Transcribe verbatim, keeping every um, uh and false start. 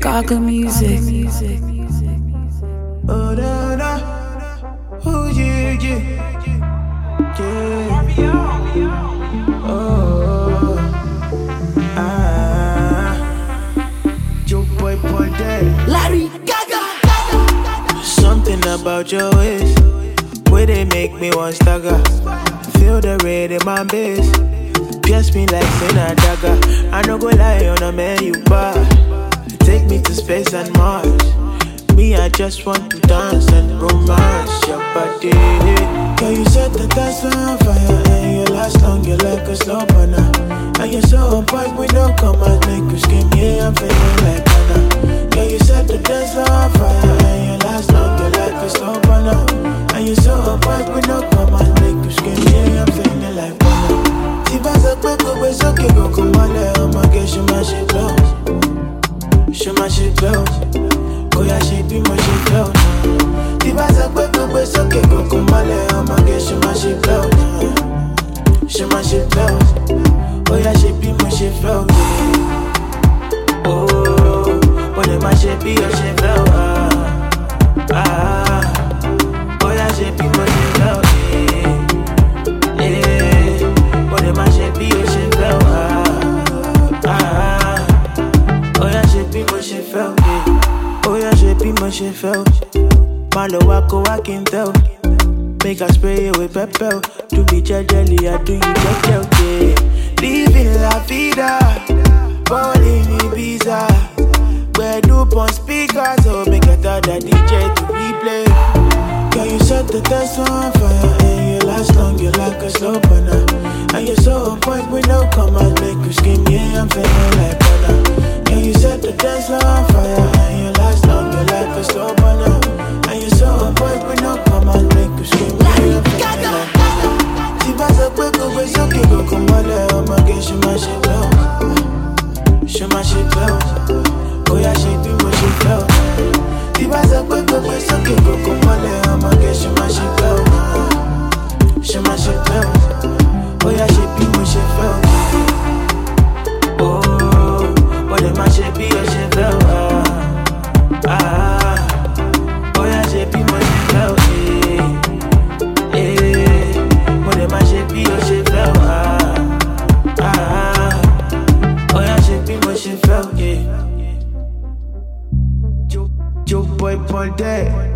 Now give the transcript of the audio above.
Gaga music. Oh, da, da. Oh, yeah, yeah. Yeah. Oh, ah. Joe boy, boy, daddy. Larry Gaga. Something about your ways, where they make me want stagger. Feel the red in my base, pierce me like sin a dagger. I no go lie on a man you bar. Take me to space and Mars. Me, I just want to dance and romance your body. Girl, you set the dance on fire and you last long, you like a slow burner. And you're so on point with no commas, make you scream, yeah, I'm feeling like Anna. Girl, you set the dance on fire and you last long, you like a slow burner. And you're so on point with no commas, make you scream, yeah, I'm feeling like Anna. Si vas a quick, go it's okay, go come on, oh my girl, show my shit close. Show my shit close. Oh yeah, she be my shit close. Si vas a quick, go it's okay, go come on, oh my girl, show my shit close. Show my shit close. Oh yeah, she be my shit close. Oh, but if my shit be your shit close. Ah, oh yeah, she be my shit close. Yeah, but if my shit be your shit close. Ah, oh yeah, she be my shit close. Oh yeah, she be my shit close. Malo wako I can tell. Make I spray it with pepper. To be jelly, I do you just okay. Living la vida, balling Ibiza. Where do on speakers, so make a thought that D J to replay. Girl, you set the dance on fire and you last long, you like a slow burner. And you're so on point with no commas, make you scream, yeah, I'm feeling like Anna. Girl, you set the dance on fire and you last long, you like a slow burner. And you're so on point with no commas, make you scream, yeah, I'm feeling like Anna. Si vas a quick, go it's okay, go come on, oh my girl, show my shit close. Show my shit close. Oh yeah, she be my shit close. Si vas a quick, go it's okay, go come on, oh my girl, show my shit close. Show my shit close. Oh yeah, she be my shit close. Oh, but if my shit be your shit close. Ah, oh yeah, she be my shit close. My shit be your shit flow, ah, ah, oh yeah, shit be my shit flow, yeah. Joe, Joe boy, boy, day.